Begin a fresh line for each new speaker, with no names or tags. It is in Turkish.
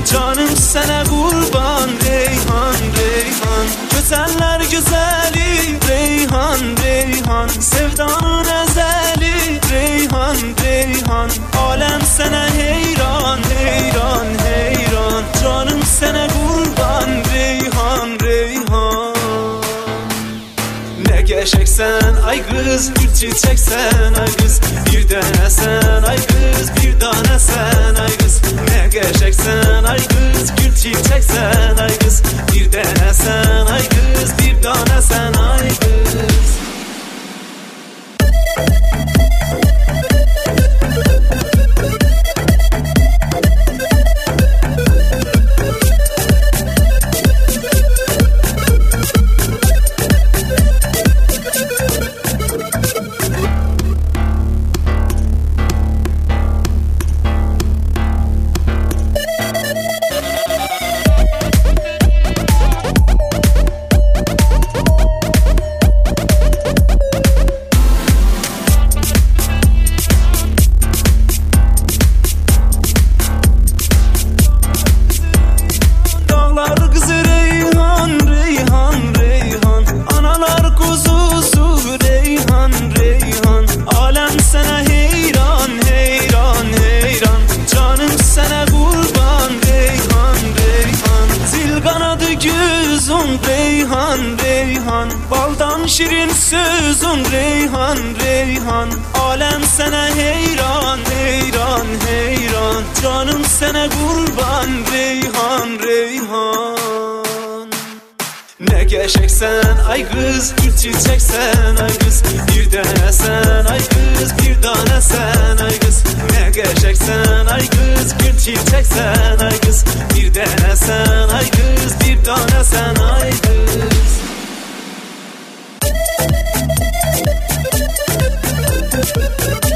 Canım sana kurban Reyhan Reyhan, güzeller güzeli Reyhan Reyhan, sevdanın ezeli Reyhan Reyhan, alem sana heyran heyran heyran, canım sana kurban Reyhan Reyhan. Ne geçeksen ay kız, bir çiçeksen ay kız, bir tane sen ay kız, bir tane sen ay kız. Ne geçeksen ay kız, bir çiçeksen ay kız, bir tane sen ay kız, bir tane sen ay kız. Reyhan Reyhan, baldan şirin sözün Reyhan Reyhan, alem sana heyran heyran heyran, canım sana kurban Reyhan Reyhan. Ne geçeksen ay kız, bir çiçeksen ay kız, bir tane sen ay kız, bir tane sen ay kız. Ne geçeksen ay kız, bir çiçeksen ay kız, bir tane sen ay kız, bir tane sen ay kız.